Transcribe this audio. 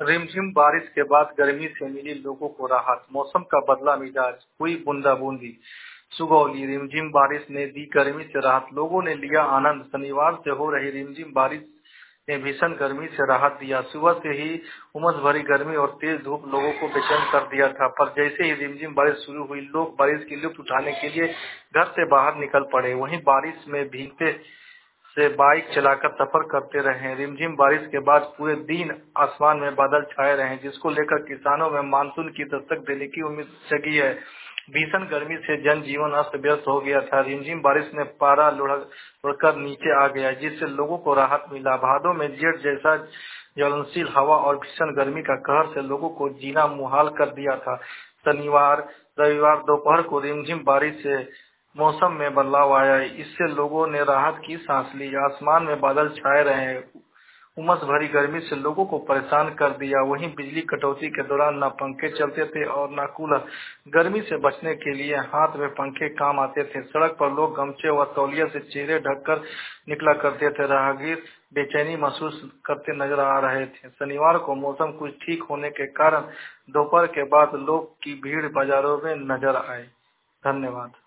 रिमझिम बारिश के बाद गर्मी से मिली लोगों को राहत, मौसम का बदला मिजाज, हुई बूंदाबूंदी। सुगौली रिमझिम बारिश ने दी गर्मी से राहत, लोगों ने लिया आनंद। शनिवार से हो रही रिमझिम बारिश ने भीषण गर्मी से राहत दिया। सुबह से ही उमस भरी गर्मी और तेज धूप लोगों को बेचैन कर दिया था, पर जैसे ही रिमझिम बारिश शुरू हुई, लोग बारिश की लुत्फ उठाने के लिए घर से बाहर निकल पड़े। वहीं बारिश में भीगते से बाइक चलाकर सफर करते रहे। रिमझिम बारिश के बाद पूरे दिन आसमान में बादल छाए रहे, जिसको लेकर किसानों में मानसून की दस्तक देने की उम्मीद जगी है। भीषण गर्मी से जनजीवन अस्त व्यस्त हो गया था। रिमझिम बारिश ने पारा लुढ़कर नीचे आ गया, जिससे लोगों को राहत मिला। भादों में जेठ जैसा ज्वलनशील हवा और भीषण गर्मी का कहर से लोगों को जीना मुहाल कर दिया था। शनिवार रविवार दोपहर को रिमझिम बारिश से मौसम में बदलाव आया, इससे लोगों ने राहत की सांस ली। आसमान में बादल छाए रहे, उमस भरी गर्मी से लोगों को परेशान कर दिया। वहीं बिजली कटौती के दौरान न पंखे चलते थे और न कूलर। गर्मी से बचने के लिए हाथ में पंखे काम आते थे। सड़क पर लोग गमछे व तौलिया से चेहरे ढककर निकला करते थे। राहगीर बेचैनी महसूस करते नजर आ रहे थे। शनिवार को मौसम कुछ ठीक होने के कारण दोपहर के बाद लोग की भीड़ बाजारों में नजर आई। धन्यवाद।